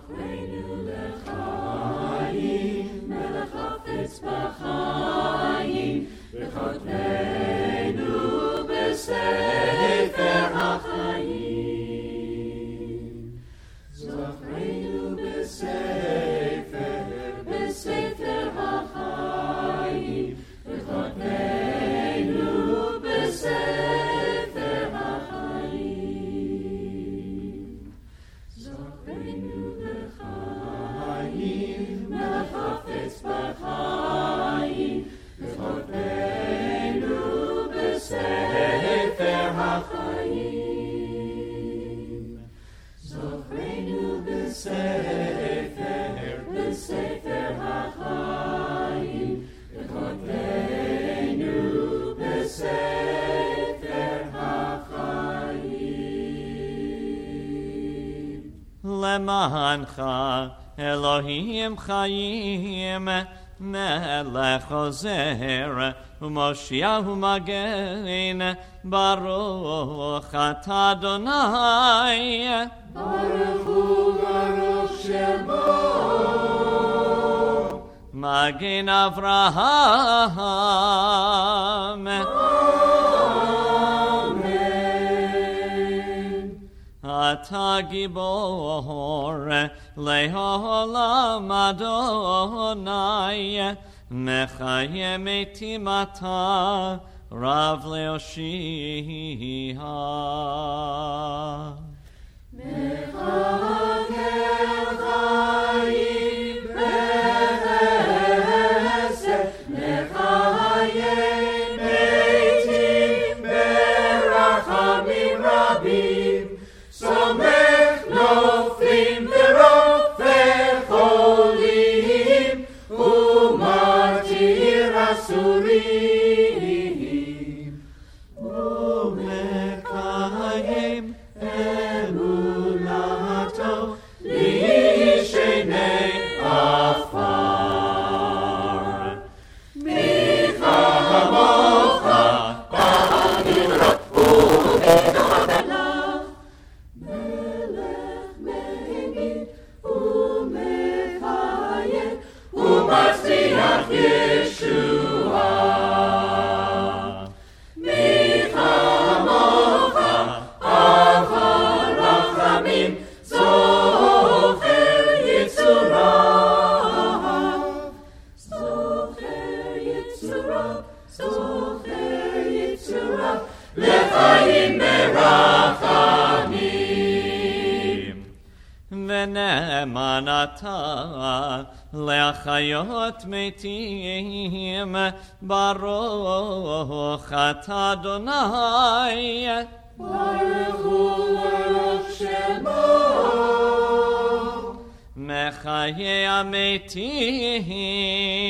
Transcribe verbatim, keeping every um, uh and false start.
זוכרנו לחיים, מלך חפץ בחיים, וכותבנו בספר החיים. זוכרנו בספר, בספר החיים, וכותבנו בספר החיים. זוכרנו לחיים, מלך חפץ בחיים, וכותבנו בספר החיים. זוכרנו בספר, בספר החיים, וכותבנו בספר החיים. למענך אלוהים חיים, מלך עוזר ומושיע ומגן, ברוך אתה אדוני. ברוך הוא ברוך שמו. מגן אברהם. אמן. אתה גיבור לעולם אדוני, מחיה מתים אתה, רב להושיע. מחכה חיים בחסד, מחיה מתים ברחמים רבים, סומך נופלים ורופא חולים, ומתיר אסורים, ומקיים אמונתו לישני עפר. מי כמוך בגבורות ובגדולה, מלך מגיד ומקיים ומצליח ישועה. מי כמוך אב הרחמים, זוכר יצוריו, זוכר יצוריו, זוכר יצוריו, לחיים ברחמים. ונאמן אתה להחיות מתים, ברוך אתה אדוני. ברוך הוא ברוך שמו. מחיה המתים,